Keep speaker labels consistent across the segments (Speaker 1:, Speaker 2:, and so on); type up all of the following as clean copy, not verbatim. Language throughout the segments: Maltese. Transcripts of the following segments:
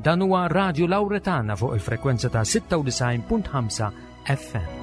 Speaker 1: Dan huwa Radio Lawretana fuq il-frekwenza ta' 96.5 FM.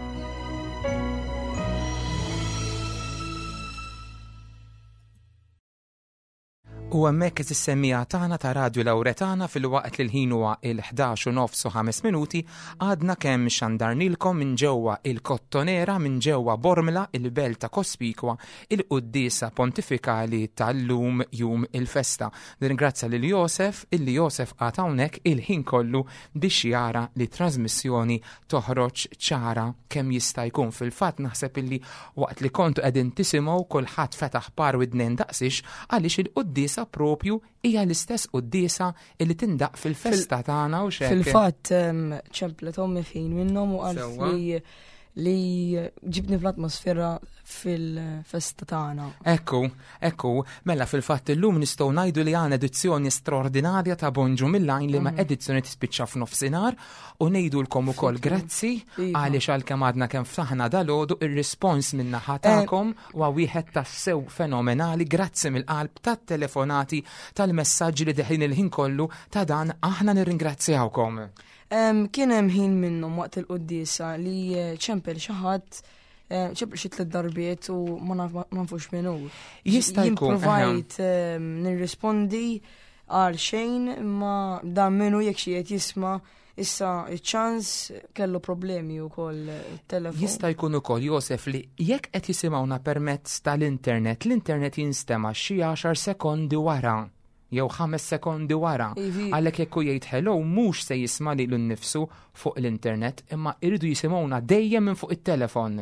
Speaker 2: U għemmek is-semmija tagħna ta' Radio Lawretana fil-waqt li l-ħin huwa il-11:05 għadna kemm xandarnilkom minn ġewwa il-Kottonera minn ġewwa Bormla il-Belt ta' Kospikwa il-Qudiesa Pontifikali tal-lum jum il-festa. Ringrazzja lil Josef illi Josef għad hawnhekk il-ħin kollu biex jara li trasmissjoni toħroġ ċara kemm jista' jkun. Fil-fatt naħseb illi waqt li kontu qegħdin tisimgħu kulħadd fetaħ par widnejn daqsix għaliex il-Qudiesa propju hija l-istess qudiesa li tindaq fil-festa tagħna u xejn.
Speaker 3: Fil-fatt ċemplet ommi fejn minnhom u qal li ġibni fl-atmosfera fil-festa tagħna.
Speaker 2: Ekku, mela fil-fatt illum nistgħu ngħidu li għandna edizzjoni straordinarja ta' Bonġu mill-Lajn li ma' edizzjoni tispiċċa f'nofsinhar u ngħidulkom ukoll grazzi għaliex għalkemm għadna kemm ftaħna dalgħodu ir-rispons min-naħa tagħkom huwa wieħed tassew fenomenali. Grazzi mill-qalb tat-telefonati tal-messaġġi li deħin il-ħin kollu ta' dan aħna nirringrazzjawkom.
Speaker 3: Kien hemm ħin minnhom waqt il-quddiesa li ċempel xi ħadd ċempel xi 3 darbiet u ma nafux minnu.
Speaker 2: Jista' jkun
Speaker 3: jipprovajt nirrispondi għal xejn ma dan minnu jekk xi qed jisma' issa iċ-ċans kellu problemi wkoll it-telefon.
Speaker 2: Jista' jkun ukoll Josef li jekk qed jisimgħuna permezz tal-internet, l-internet jinstema' xi 10 sekondi wara. Jew 5 sekondi wara, għalhekk jekk jgħid hello mhux se jisma' lilu nnifsu fuq l-internet imma jridu jisimgħuna dejjem minn fuq it-telefon.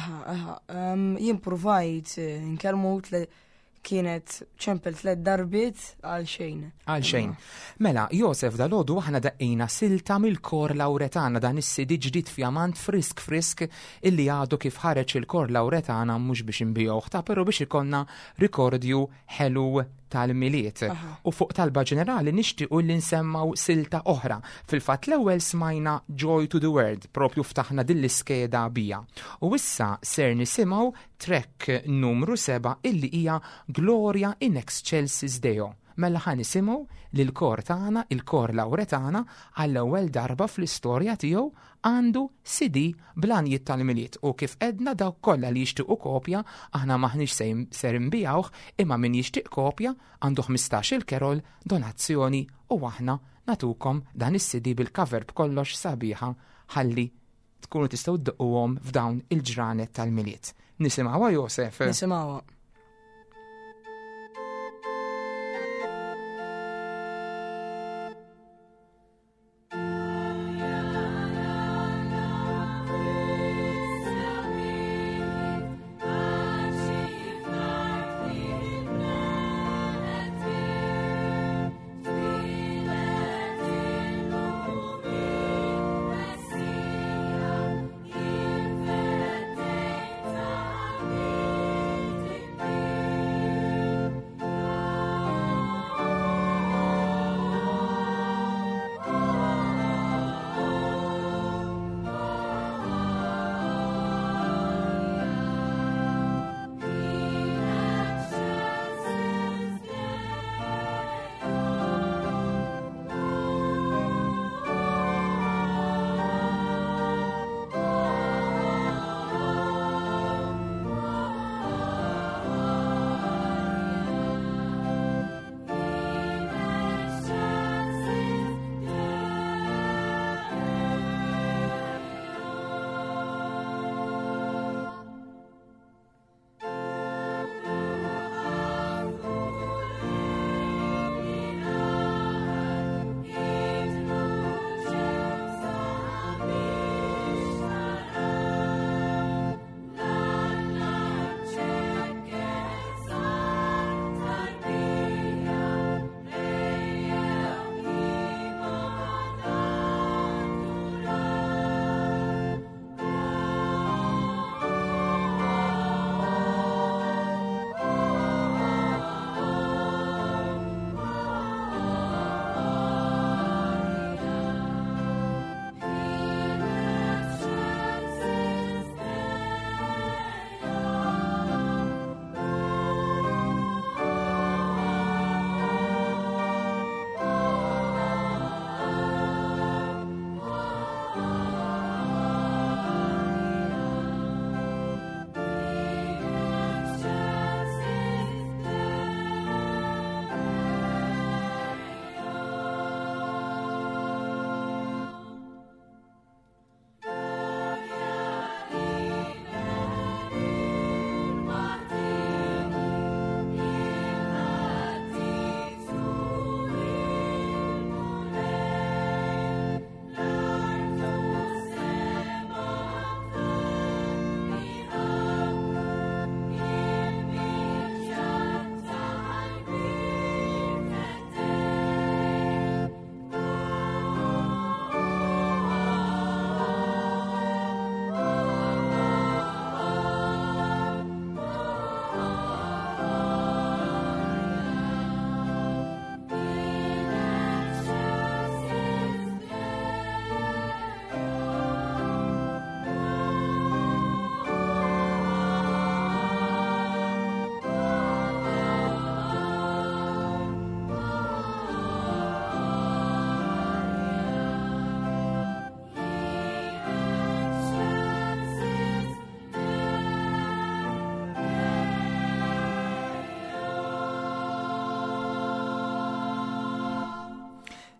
Speaker 3: Jien provajt nkellmu kienet ċempel 3 darbiet għal xejn.
Speaker 2: Mela, Josef dalodu aħna daqqina silta mill-Kor Lawretana dan is-CD ġdid fjamant frisk illi għadu kif ħareġ il-Kor Lawretana mhux biex inbijgħuh ta' però biex ikonna rikordju ħelu tal-miliet. U fuq talba ġenerali nixtiequ li nsemmaw silta oħra. Fil-fatt l-ewwel smajna Joy to the World, propju ftaħna dill-iskeda bija. U issa ser nisimgħu track numru 7 illi hija Gloria in Excelsis Deo. Mela ħan nisimgħu li l-kor tagħna, il-Kor Lawretana, għall-ewwel darba fl-istorja tiegħu għandu CD bl-għanijiet tal-miliet u kif edna dawk kollha li jixtiequ kopja aħna maħniex ser inbijawh imma min jixtieq kopja għandu 15 kerol donazzjoni u aħna natukom dan is-CD bil-cover b'kollox sabiħa ħalli tkunu tistgħu ddeqquhom f'dawn il-ġranet tal-miliet. Nisimgħuha Josef?
Speaker 3: Nisimgħuha.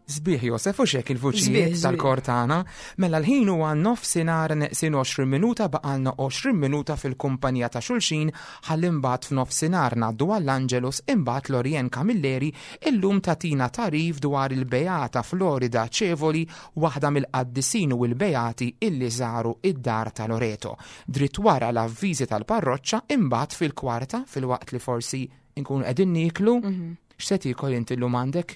Speaker 2: Zbieħ Josef, u xek il-vuċijiet tal-kor tagħna, mela l-ħin huwa nofsinhar neqsin 20 minuta baqalna 20 minuta fil-kumpanija ta' xulxin ħalli mbagħad f'nofsinhar ngħaddu għall-Angelus imbagħad Lorien Camilleri illum tatina tarif dwar il-Beata Florida Cevoli, waħda mill-qaddisin u l-Beati illi żaru id-dar ta' Loreto. Dritt wara l-avviżi tal-parroċċa imbagħad fil-kwarta fil-waqt li forsi nkunu qegħdin niklu. X'se tikol inti llum għandek?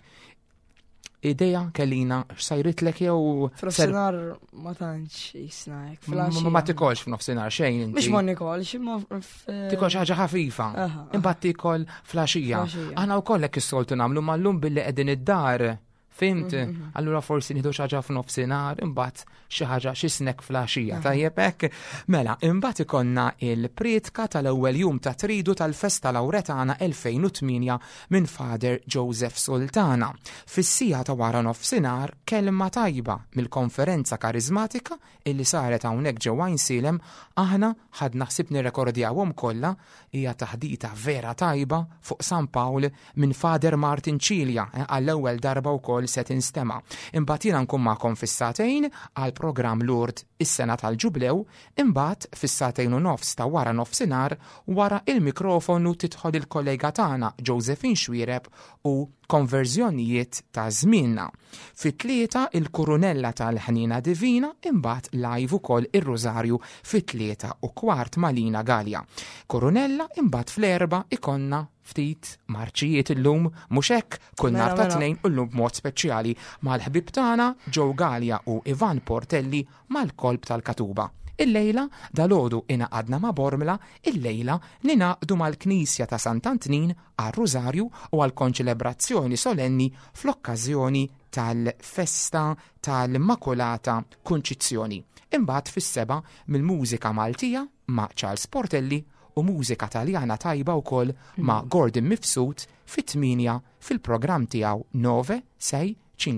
Speaker 2: Ideja kellina x'sajritlek jew
Speaker 3: F'nofsinhar ma tantx jisnajk.
Speaker 2: Ma tikolx f'nofsinhar xejn inti.
Speaker 3: Mhux ma nikolx, imma
Speaker 2: tikol ħaġa ħafifa. Imbagħad tikol flaxija. Aħna wkoll hekk is-soltu nagħmlu mallum billi qegħdin id-dar. Fimt? Allura forsi nieħdu xi ħaġa f'nofsinhar, imbagħad xi ħaġa xi snack flaxija. Tajjeb hekk. Mela, imbagħad ikonna il-prietka tal-ewwel jum ta' tridu tal-Festa Lawretana 2008 minn Father Joseph Sultana. Fis-sija ta' wara nofsinhar kelma tajba mill-konferenza karizmatika illi saret hawnhekk ġewwa Insilem, aħna ħadna ħsib nirrekordjawhom kollha, hija taħdita vera tajba fuq San Pawl minn Father Martin Cilja għall-ewwel darba wkoll se tinstema'. Imbagħad jiena nkun magħkom fis-satejn għal programm Lurd is-sena tal-Ġublew, imbagħad fis-satejn u nofs ta' wara nofsinhar wara il-mikrofonu tidħol il-kollega tagħna Josephine Xwiereb u konverżjonijiet ta' żmienna. Fit-tlieta il-Kurunella tal-Ħnina Divina, imbagħad live ukoll ir-Rożarju fit-tlieta u kwart Malina Galja. Kurunella imbagħad fl-erba' ikonna ftit marċijiet illum mhux hekk kull nhar ta' tnejn u llum b'mod speċjali mal-ħbib tagħna Joe Galja u Ivan Portelli mal-kolb tal-Katuba. Il-lejla dalodu inaqadna ma' Bormla, il-lejla ninaqdu mal-Knisja ta' Sant'Antnin għar-Rużarju u għall-konċelebrazzjoni solenni fl-okkażjoni tal-Festa tal-Immakolata Kunċizzjoni. Imbagħad fis-seba' mill-mużika Maltija ma' Charles Portelli u mużika Taljana tajba wkoll ma' Gordon Mifsud fit-8 fil-programm tiegħu 965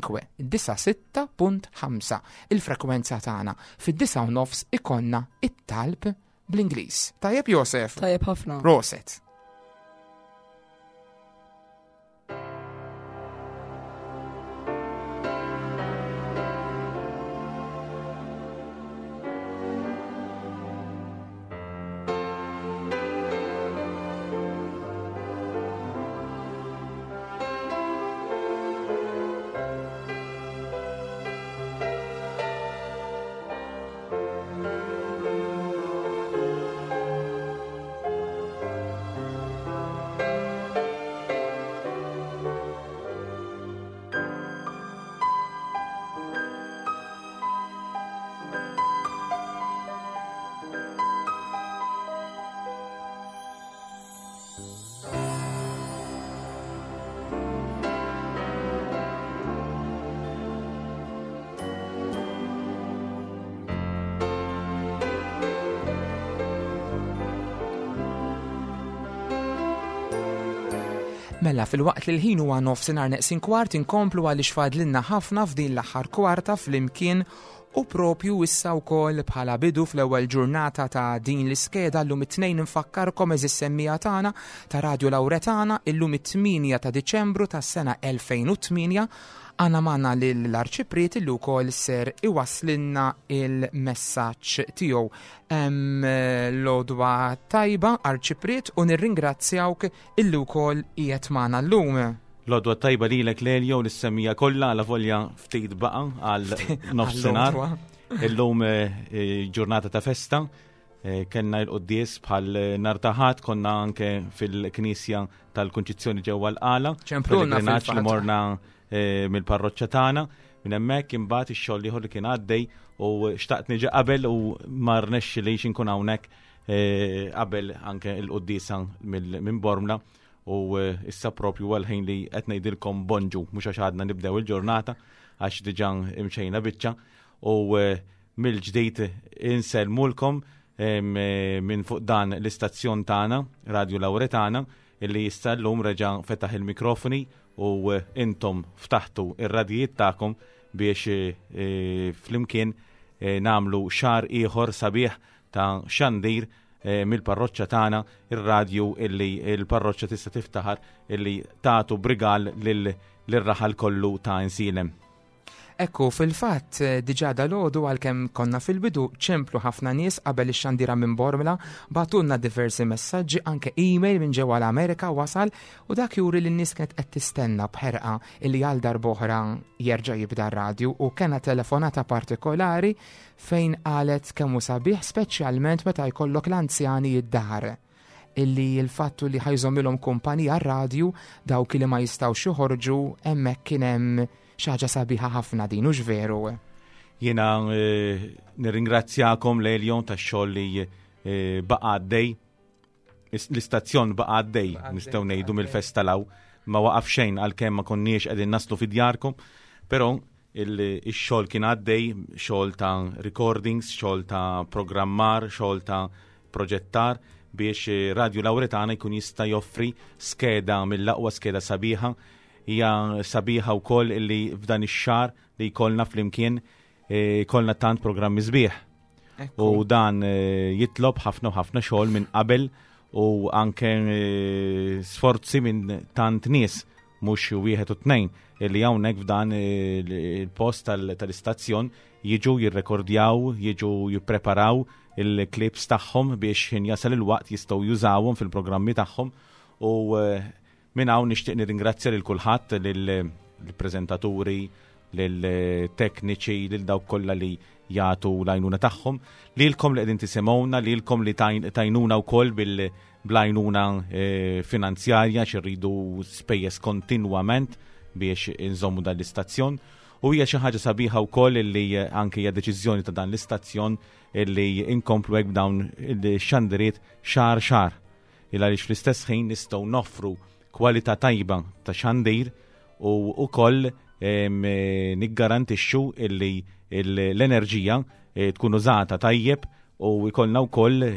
Speaker 2: 96.5 il-frekwenza tagħna. Fid-9:9 ikonna it-talb bl-Ingliż. Tajjeb Josef.
Speaker 3: Tajjeb ħafna.
Speaker 2: Proset. Mela fil-waqt li l-ħin huwa nofsinhar neqsin kwart inkomplu għaliex fadlilna ħafna f'din l-aħħar kwarta fl-imkien u propju issa wkoll bħala bidu fl-ewwel ġurnata ta' din l-iskeda llum it-tnejn infakkarkom eżis semmija tagħna ta' Radio Lawretana illum it-8 ta' Diċembru tas-sena 2008 għana manna l-arċipriet illi wkoll ser iwaslinna il-messaġġ tiegħu. L-odwa tajba arċipriet u nirringrazzjawk illi wkoll qiegħed magħna llum.
Speaker 4: L-odwa tajba lilek Lelja u l-semmija kollha għal volja ftit baqa' għal nofsinhar. Illum ġurnata ta' festa. Kenna l-qoddies bħal nar taħat konna anke fil-Knisja tal-Kunċizzjoni ġewwa l-Qala.
Speaker 2: ċempluna
Speaker 4: li morna mill-parroċċa tagħna minn hemmhekk imbagħad ix-xogħol ieħor li kien għaddej u xtaqt niġi qabel u ma rnexxilix inkun hawnhekk qabel anke l-quddiesa minn Bormla u issa propju għal-ħin li qed ngħidilkom bonġu mhux għax għadna nibdew il-ġurnata għax diġà imxejna biċċa u mill-ġdid inselmulkom minn fuq dan l-istazzjon tagħna Radio Lawretana illi issa llum reġa' fetaħ il-mikrofoni u intom ftaħtu ir-radijiet tagħkom biex flimkien namlu xar ieħor sabiħ ta' xandir mill-parroċċa tagħna ir-radju illi il-parroċċa tista' tiftaħar illi tagħtu brigal lir-raħal kollu ta' Insilem.
Speaker 2: Ekku, fil-fatt diġà dalodu għalkemm konna fil-bidu ċemplu ħafna nies qabel ix-xandira minn Bormila, batunna diversi messaġġi anke email minn ġewwa l-Amerika wasal u dak juri li n-nies kienet qed tistenna bħerqa illi għal darb'oħra jerġa' jibda r-radju u kena telefonata partikolari fejn qalet kemm hu sabiħ speċjalment meta jkollok l-anzjani jid-dar illi l-fattu li ħajżomilhom kumpanija r-radju dawk li ma jistgħux joħorġu hemmhekk kien hemm xi ħaġa sabiħa ħafna din hux veru.
Speaker 4: Jiena nirringrazzjakom lejljon tax-xogħol li baqa' għaddej. L-istazzjon baqa' għaddej nistgħu ngħidu mill-festa law ma waqaf xejn għalkemm ma konniex qegħdin naslu fi djarkom, però ix-xogħol kien għaddej, xogħol ta' recordings, xogħol ta' programmar, xogħol ta' proġettar biex Radio Lauretana jkun jista' joffri skeda mill-aqwa skeda sabiħa. Hija sabiħa wkoll li f'dan ix-xahar li jkollna flimkien jkollna tant programmi sbieħ. U dan jitlob ħafna u ħafna xogħol minn qabel u anke sforzi minn tant nies mhux wieħed u tnejn li hawnhekk f'dan il-post tal-istazzjon jiġu jirrekordjaw, jiġu jippreparaw il-clips tagħhom biex jasal il-waqt jistgħu jużawhom fil-programmi tagħhom u minn hawn nixtieq nirringrazzja lil kulħadd lill-preżentaturi, lill-tekniċi, lil dawk kollha li jagħtu l-għajnuna tagħhom, lilkom li qegħdin tisimgħuna, lilkom li tajnuna wkoll bil-għajnuna finanzjarja xirridu spejjeż kontinwament biex inżommu dan l-istazzjon. U hija xi ħaġa sabiħa wkoll li anke hija deċiżjoni ta' dan l-istazzjon li inkomplu hekk b'dawn ix-xandiriet xahar. Għaliex fl-istess ħin nistgħu noffru kwalità tajba ta' xandir u wkoll niggarantixxu illi l-enerġija tkun użata tajjeb u jkollna wkoll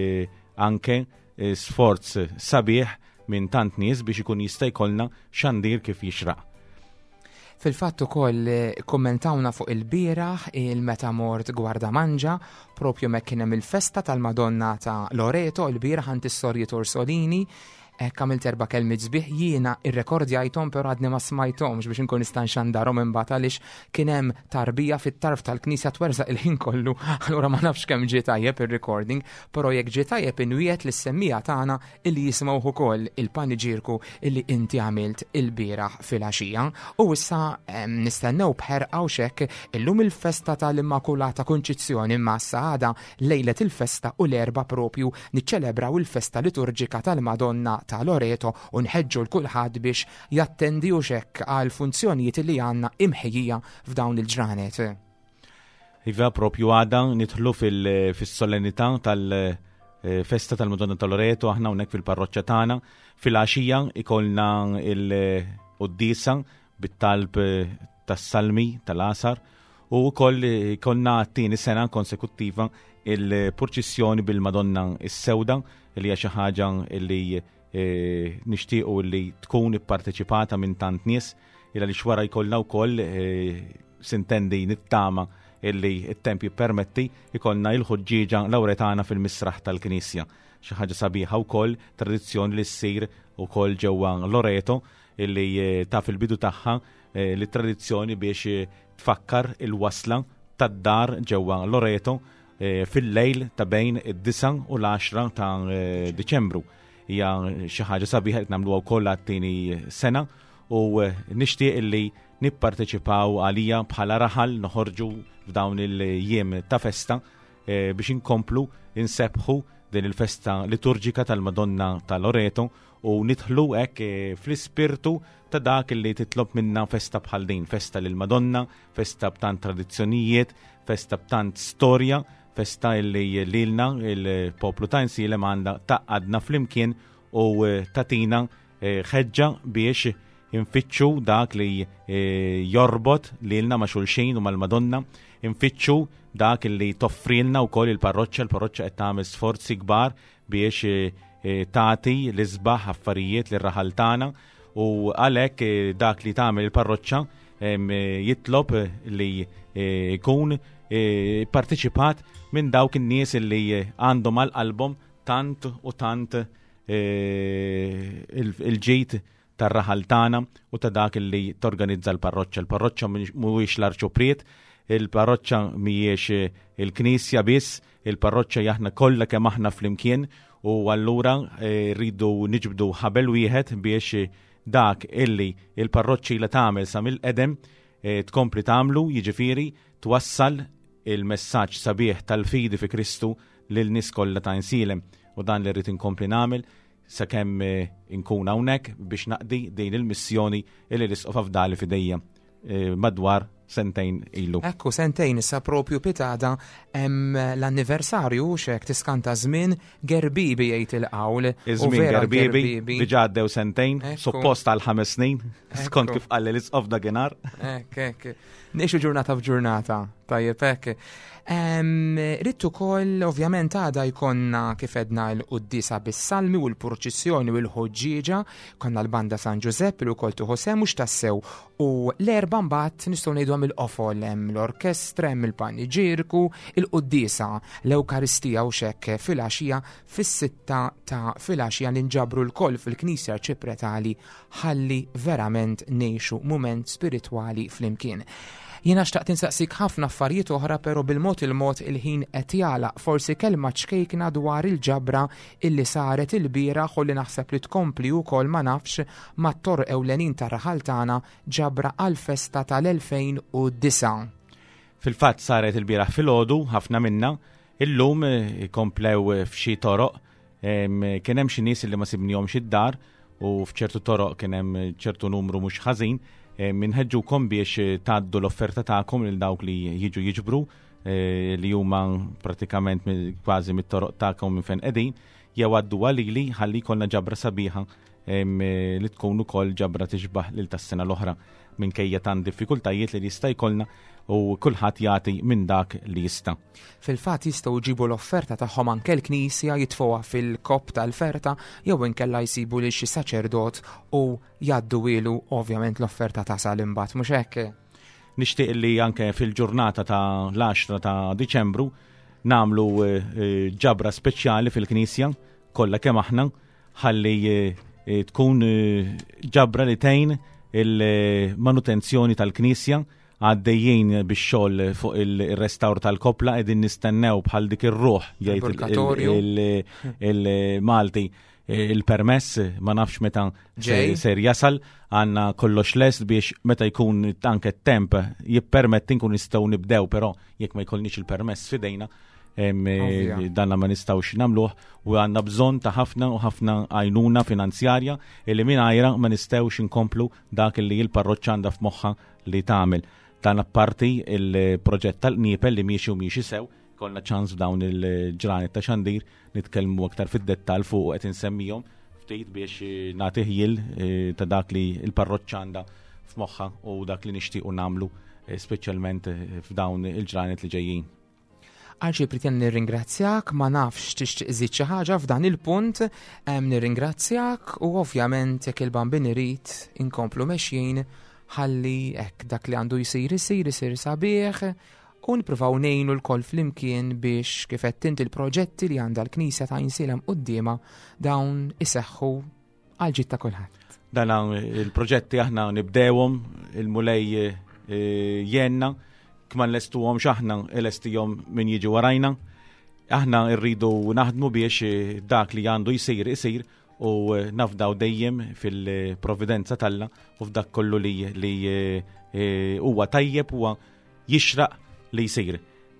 Speaker 4: anke sforz sabiħ minn tant nies biex ikun jista' jkollna xandir kif jixraq.
Speaker 2: Fil-fatt ukoll kommentawna fuq il-bieraħ il-meta mort Gwardamanġa propju mek kien hemm il-festa tal-Madonna ta' Loreto il-bieraħ għand is-Sorji Torsolini. Għamilt 4 kelmiet sbieħ jiena irrekordjajthom però għadni ma smajthomx biex inkun nista' nxandarhom imbagħad għaliex kien hemm tarbija fit-tarf tal-Knisja twerzaq il-ħin kollu, allura ma nafx kemm ġie tajjeb ir-recording, però jekk ġie tajjeb inwiet lis-semmija tagħna illi jisimgħu ukoll il-paniġirku illi inti għamilt il-bieraħ fil-għaxija. U issa nistennew bħerqa u xekk illum il-festa tal-Immakulata Konċizzjoni imma għada lejlet il-festa u l-erba' propju niċċelebraw il-festa liturġika tal-Madonna ta' Loreto u nħeġġu l-kulħadd biex jattendi u xekk għal funzjonijiet li għandna imħejjija f'dawn il-ġranet.
Speaker 4: Iva propju għada nidħlu fis-solennità tal-festa tal-Madonna ta' Loreto aħna hawnhekk fil-parroċċja tagħna fil-għaxija ikollna il-quddisa bit-talb tas-salmi tal-Asar u wkoll ikollna t-tieni sena konsekuttiva il-purċissjoni bil-Madonna is-Sewda li hija xi ħaġa li nixtiequ li tkun ipparteċipata minn tant nies li xwara jkollna wkoll sintendi nittama illi it-temp jippermetti jkollna il-ħuġġieġa Lawretana fil-misraħ tal-Knisja. Xi ħaġa sabiħa wkoll tradizzjoni li ssir ukoll ġewwa Loreto illi ta' fil-bidu tagħha li tradizzjoni biex tfakkar il-wasla tad-dar ġewwa Loreto fil-lejl ta' bejn id-9 u l-10 ta' Diċembru. Hija xi ħaġa sabiħa qed nagħmluha wkoll għat-tieni sena u nixtieq illi nipparteċipaw għalija bħala raħal noħorġu f'dawn il-jiem ta' festa biex inkomplu insebħu din il-festa liturġika tal-Madonna ta' Loreto u nidħlu hekk fl-ispirtu ta' dak li titlob minna festa bħal din, festa lil Madonna, festa b'tant tradizzjonijiet, festa b'tant storja, festa li lilna il-poplu ta' Insilem għandha taqadna flimkien u tatina ħeġġa biex infittxu dak li jorbot lilna ma' xulxin u mal-Madonna, infittxu dak li toffrilna wkoll il-parroċċa qed tagħmel sforzi kbar biex tagħti l-isbaħ affarijiet lir-raħal tagħna u għalhekk dak li tagħmel il-parroċċa jitlob li jkun parteċipat minn dawk in-nies li għandhom għal qalbhom tant u tant il-ġejt tar-raħal tagħna u ta' dak li torganizza l-parroċċa. Il-parroċċa mhuwiex l-arċopriet, il-parroċċa mhijiex il-knisja biss, il-parroċċa jaħna kollha kemm aħna flimkien u allura rridu niġbdu ħabel wieħed biex dak illi il-parroċċi li tagħmel sa mill-qedem tkompli tagħmlu, jiġifieri twassal il-messaġġ sabiħ tal-fidi fi Kristu lil nies kollha ta' Insilem u dan li rrid inkompli nagħmel sakemm inkun hawnhekk biex naqdi din il-missjoni li l-Isqof Afdali fidejja madwar sentejn ilu.
Speaker 2: Ekku, sentejn issa propju pitada l-anniversarju xek tiskanta żmien Gerbibi jgħid il-qawl.
Speaker 4: Iż-żmien Gerbibi diġà għaddew sentejn, suppost għal 5 snin, skont kif qal l-Isqof dakinhar.
Speaker 2: Ek. Nexu ġurnata f'ġurnata, tajjeb hekk. Rittu koll, ovvjament għada jkonna kifedna l-Quddisa bis-salmi u l-purċissjoni u l-ħoġġieġa, konna l-banda San Giuseppe u koltu Jose mux tassew u l-erba mbagħad nistgħu ngħidhom il-qofol hemm l-orkestra, hemm il-paniġirku, il-Quddisa, l-Ewkaristija u xekk fil-għaxija fis-sitta ta' fil-għaxija ninġabru l-koll fil-Knisja Ċipretali ħalli verament ngħixu mument spiritwali flimkien. Jiena xtaqt insaqsik ħafna affarijiet oħra, però bil-mod il-ħin qed jagħlaq forsi kelma ċkejkna dwar il-ġabra illi saret il-bieraħ u li naħseb li tkompli wkoll ma nafx mat-tor ewlenin tar-raħal tagħna ġabra għall-festa tal-2009.
Speaker 4: Fil-fatt saret il-bieraħ filgħodu ħafna minna, illum komplew f'xi toroq, kien hemm xi nies li ma sibnihomx id-dar u f'ċertu toroq kien hemm ċertu numru mhux ħażin. Minħeġġukom biex tgħaddu l-offerta tagħkom lil dawk li jiġu jiġbru li huma pratikament kważi mit-toroq tagħkom minn fejn qegħdin, jew għaddu għalili ħalli jkollna ġabra sabiħa li tkun ukoll ġabra tixbaħ lil tas-sena l-oħra minkejja tan diffikultajiet li jista' jkollna u kulħadd jagħti minn dak li jista'.
Speaker 2: Fil-fatt jistgħu jġibu l-offerta tagħhom anke l-Knisja jitfgħuha fil-kopp tal-ferta jew inkella jsibu lil xi saċerdot u jgħaddu ilu ovvjament l-offerta tasal imbagħad mhux hekk.
Speaker 4: Nixtieq li anke fil-ġurnata ta' l-10 ta' Diċembru nagħmlu ġabra speċjali fil-Knisja kollha kemm aħna ħalli tkun ġabra li tgħin il-manutenzjoni tal-Knisja għaddejjien biex xogħol fuq il-restawr tal-kopla qegħdin nistennew bħal dik ir-ruħ jgħid il-Malti il-permess ma nafx meta ser jasal għandna kollox lest biex meta jkun anke temp jippermetti nkun nistgħu nibdew, però jekk ma jkollniex il-permess fidejna danna ma nistgħux nagħmluh u għandna bżonn ta' ħafna u ħafna għajnuna finanzjarja li mingħajrha ma nistgħux inkomplu dak li l-parroċċa għandha f'moħħha li tagħmel. Dan apparti il-proġett tal-Qniepel li miexi sew, kollna ċans f'dawn il-ġranet ta' xandir nitkellmu aktar fid-dettall fuq qed insemmihom ftit biex nagħti ħiel ta' dak li l-parroċċa għandha f'moħħha u dak li nixtiequ nagħmlu speċjalment f'dawn il-ġranet li ġejjin.
Speaker 2: Għalxi pritjen nirringrazzjak, ma nafx tixtieq iżid xi ħaġa f'dan il-punt, nirringrazzjak u ovvjament jekk il-bambin irid inkomplu mexjin ħalli hekk dak li għandu jsir sabiħ u nippruvaw ngħinu l-koll flimkien biex kif qed inti il-proġetti li għandha l-Knisja ta' Insilem qudiema dawn iseħħu għal ġid ta' kulħadd.
Speaker 4: Dan il-proġetti aħna nibdewhom il-mulej jenna kman lestuhom x'aħna lestihom min jiġi warajna. Aħna rridu naħdmu biex dak li għandu jsir isir u nafdaw dejjem fil-provvidenza talla u f'dak kollu li huwa tajjeb huwa jixraq li jsir.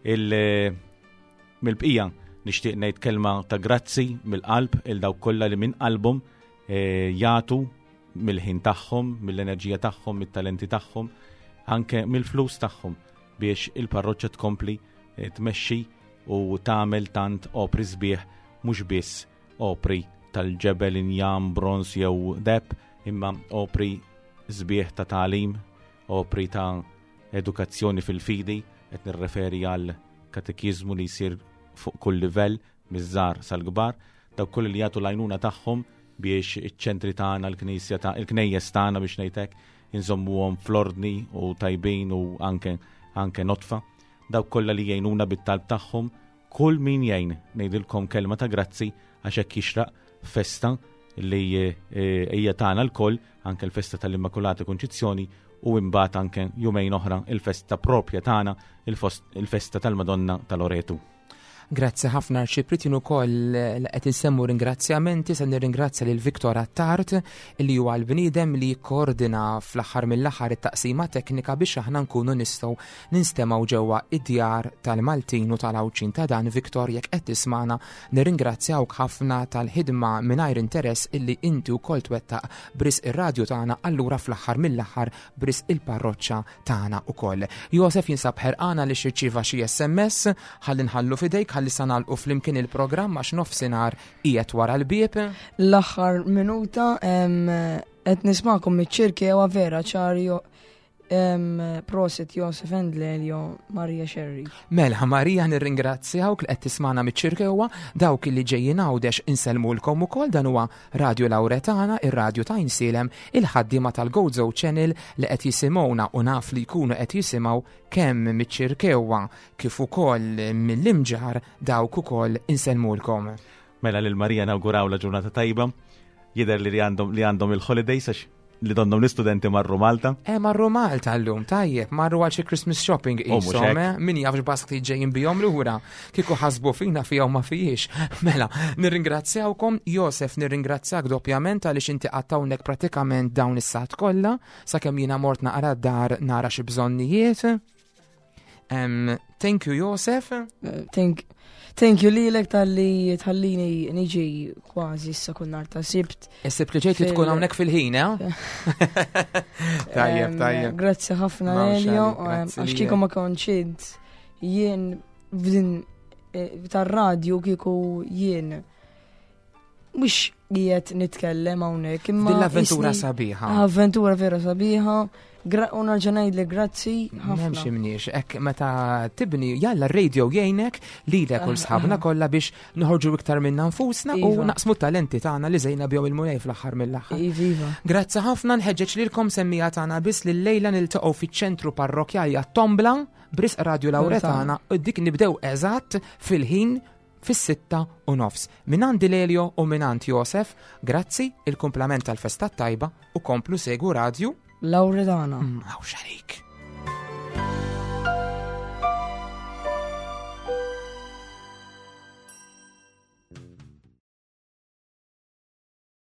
Speaker 4: Mill-bqija nixtieq ngħid kelma ta' grazzi mill-qalb il dawk kollha li minn qalbhom jagħtu mill-ħin tagħhom, mill-enerġija tagħhom, mit-talenti tagħhom, anke mill-flus tagħhom biex il-parroċċa tkompli tmexxi u tagħmel tant opri sbieħ mhux biss opri tal-ġebel injam, bronz jew deb, imma opri sbieħ ta' tagħlim, opri ta' edukazzjoni fil-fidi, qed nirreferi għal katekizmu li jsir fuq kull livell miż-żgħar sal-kbar, dawk koll li jagħtu l-għajnuna tagħhom biex iċ-ċentri tagħna il-knejjes tagħna biex ngħidlek inżommuhom flordni u tajbin u anke notfa, dawk kollha li jgħinuna bit-talb tagħhom, kull min jgħin ngħidilkom kelma ta' grazzi għax hekk jixraq festa li hija tagħna l-koll, anke l-festa tal-Immakulata Konċizzjoni u imbagħad anke jumejn oħra il-festa propja tagħna, il-festa tal-Madonna tal-Loreto.
Speaker 2: Grazzi ħafna Arċipritin ukoll qed insemmu ringrazzjamenti se nirringrazzja lil Viktor Attart li huwa l-bniedem li jikkoordina fl-aħħar mill-aħħar it-taqsima teknika biex aħna nkunu nistgħu ninstemaw ġewwa id-djar tal-Maltin u tal-Awċin ta' dan. Viktor, jekk qed tismana nirringrazzjawk ħafna tal-ħidma mingħajr interess illi inti wkoll twettaq bris ir-radju tagħna, allura fl-aħħar mill-aħħar bris il-parroċċa tagħna ukoll. Josef jinsab ħerqana li xirċieva xi SMS ħalli nħallu fidejk ħalli sanalqu flimkien il-programm għax nofsinhar qiegħed wara l-bieb.
Speaker 3: L-aħħar minuta qed nismakom miċ-ċirkja vera ċarju proset Josef Endlelio Marija Xerri.
Speaker 2: Melħa Marija nirringrazzjawk li qed tismana miċ-ċirkewwa, dawk li ġejjin għawdex inselmulkom ukoll. Dan huwa Radio Lauretana, ir-radju ta' Insilem, il-ħaddiema tal-Gozo Channel li qed jisimgħuna u naf li jkunu qed jisimgħu kemm miċ-ċirkewwa kif ukoll mill-imġar dawk ukoll inselmulkom.
Speaker 4: Mela lil Marija nawguraw la ġurnata tajba. Jidher li għandhom il-holidays għax li donnom l-istudenti marru Malta.
Speaker 2: Marru Malta l-lum, tajjeb, marru għal xi Christmas shopping isom, min jafx baskti ġejjin bijom l-ura, kieku ħasbu fina fija u ma fijiex. Mela, nirringrazzjawkom, Josef, nirringrazzjak doppjament għaliex inti għattawnek pratikament dawn is-sat kollha, sakemm jiena mort naqra d-dar nara xi bżonnijiet. Thank you, Josef.
Speaker 3: Thank you lilek tal-li tħallini niġi kważi issa kun nar ta' sibt.
Speaker 2: Is-sibt li ġejt li tkun hawnhekk fil-ħin, Tajjeb.
Speaker 3: Grazzi ħafna Elio, għax kieku ma konċid jien f'din tar-radju kieku jien mhux qiegħed nitkellem hawnhekk imma
Speaker 2: l-avventura sabiħa.
Speaker 3: Avventura vera sabiħa. U narġa' ngħidlek grazzi ħafna.
Speaker 2: M'hemmx imniex, hekk meta tibni jalla r-radio jgħinek lilek u sħabna kollha biex noħorġu iktar minna nfusna u naqsmu talenti tagħna li żejna bihom il-mulej fl-aħħar mill-aħħar.
Speaker 3: Iva.
Speaker 2: Grazzi ħafna, nħeġġeġ lilkom semmija tagħna biss li llejla niltaqgħu fiċ-ċentru parrokjali għat-Tombla bris Radio Lauretana u dik nibdew eżatt fil-ħin fis-6:30. Minant Dilelio u minant Josef, grazzi, il-kumplament tal-festa tajba u komplu segu Radio
Speaker 3: Lauretana.
Speaker 2: Għaw xarik.